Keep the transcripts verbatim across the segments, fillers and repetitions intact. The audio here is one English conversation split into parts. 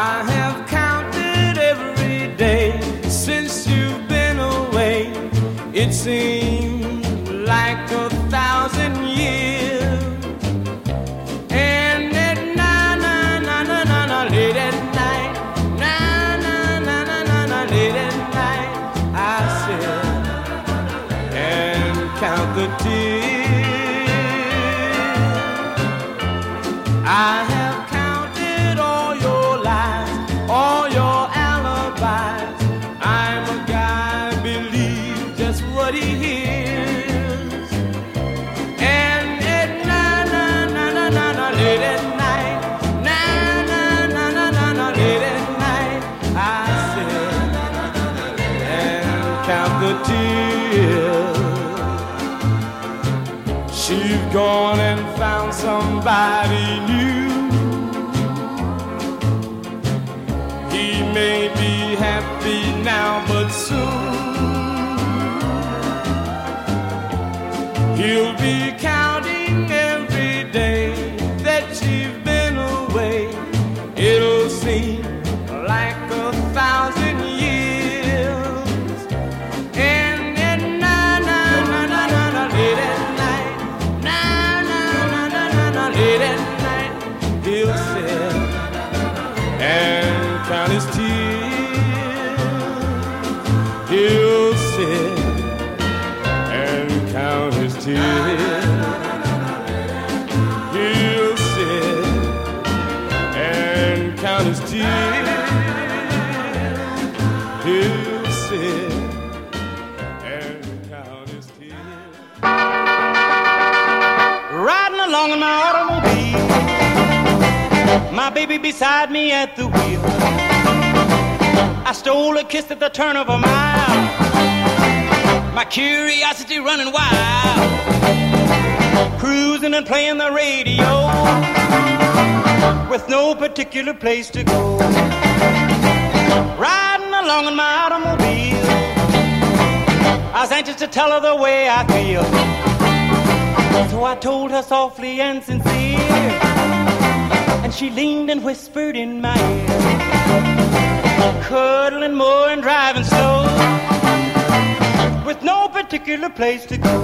I have counted every day since you've been away. It seems like a thousand years. And at na na na na na na late at night, na na na na na na late at night, I sit and count the tears. I have counted all your lies, all your alibis. I'm a guy, believe just what he hears. And at na na na na na na late at night, na na na na na na late at night, I sit and count the tears. She's gone and found somebody new. He may be happy now, but soon he'll be counting every day that she's been away. It'll seem like a thousand years. And then na na na na na na late at night, na na na na na na late at night, he'll sit and count his tears. He'll sit and count his tears. He'll sit and count his tears. He'll sit and count his tears. Riding along in my automobile, my baby beside me at the wheel. I stole a kiss at the turn of a mile, my curiosity running wild, cruising and playing the radio with no particular place to go. Riding along in my automobile, I was anxious to tell her the way I feel. So I told her softly and sincere, and she leaned and whispered in my ear, cuddling more and driving slow, with no particular place to go.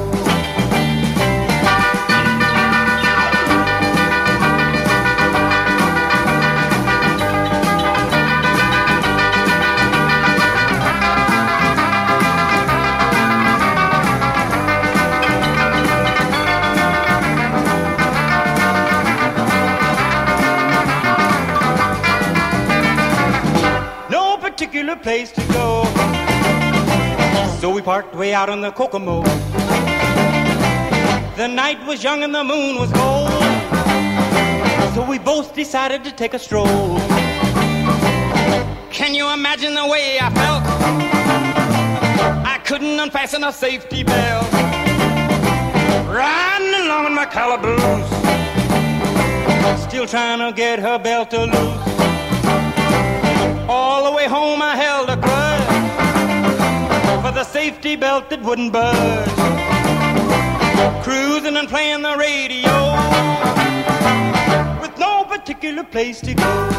Particular place to go. So we parked way out on the Kokomo. The night was young and the moon was gold, so we both decided to take a stroll. Can you imagine the way I felt? I couldn't unfasten a safety belt, riding along in my calaboose, still trying to get her belt to loose. All the way home I held a grudge for the safety belt that wouldn't budge, cruising and playing the radio with no particular place to go.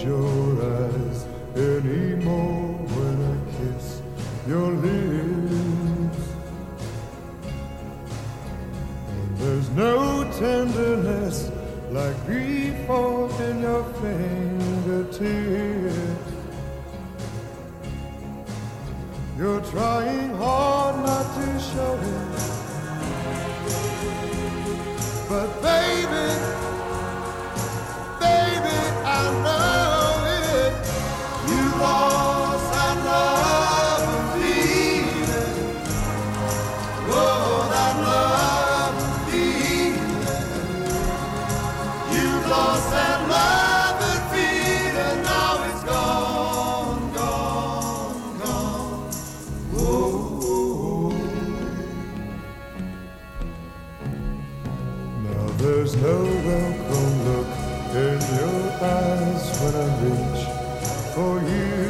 your eyes anymore when I kiss your lips. And there's no tenderness like before in your fingertips. You're trying hard not to show it, but baby, baby, I know it. You lost that love and feeling. Oh, that love and feeling. You lost that love and feeling. Now it's gone, gone, gone. Oh. Now there's no welcome look in your eyes when I reach for you.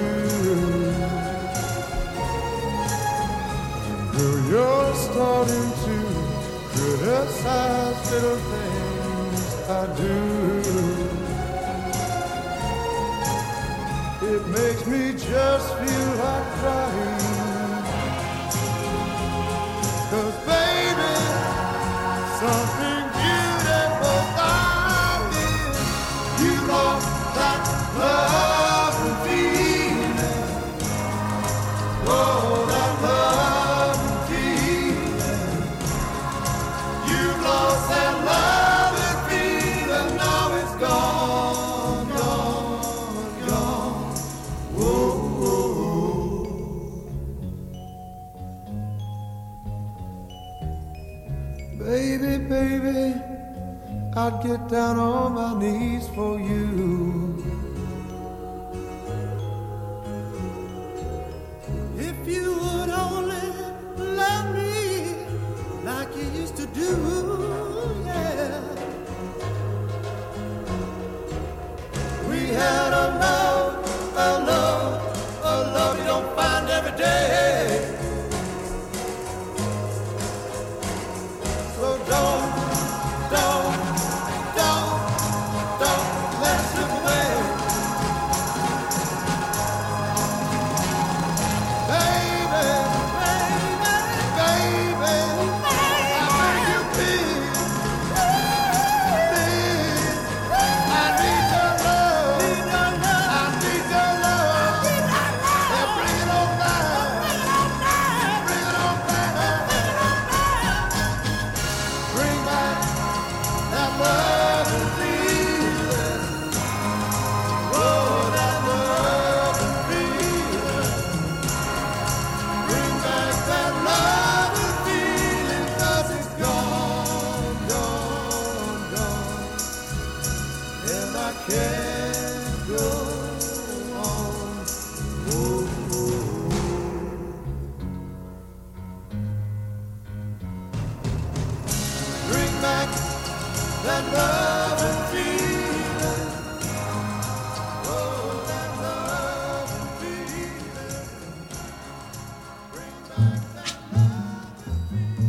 And girl, you're starting to criticize little things I do. It makes me just feel like crying. 'Cause baby, something beautiful I did. You lost that love and feeling. Oh, that love and feeling. You lost that love and feeling. Now it's gone, gone, gone. Whoa, whoa. Baby, baby, I'd get down on my knees for you. If you would only love me like you used to do, yeah. We had a love, a love, a love you don't find every day. So don't, don't, don't, don't let it slip away. Baby, baby, baby, I beg you please, please, I need your love, I need your love, and bring it on down, bring it on down, bring back that love and feeling. Oh, that love and feeling. Bring back that love and feeling. 'Cause it's gone, gone, gone. And I can't go on. Oh, bring back that love and feeling. Oh, that love and feeling. Bring back that love and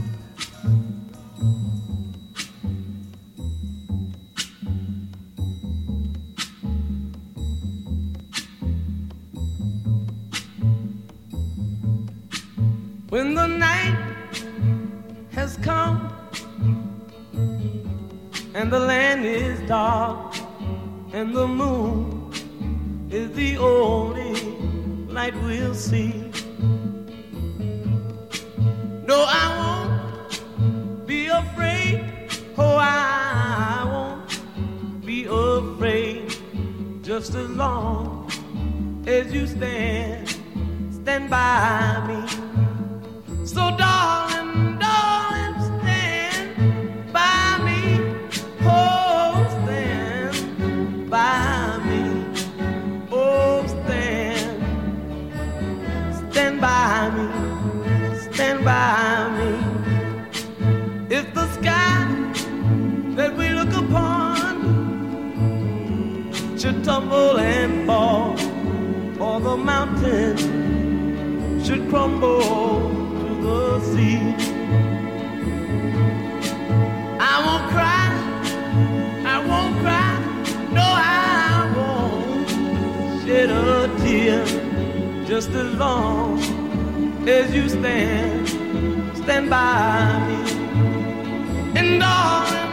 When the night has come and the land is dark and the moon is the only light we'll see. No, I won't be afraid. Oh, I won't be afraid. Just as long as you stand, stand by me. So darling, darling, stand by me. Oh, stand by me. Oh, stand, stand by me. Stand by me. If the sky that we look upon should tumble and fall, or the mountain should crumble to the sea, I won't cry, I won't cry, no, I won't shed a tear just as long as you stand, stand by me. And darling,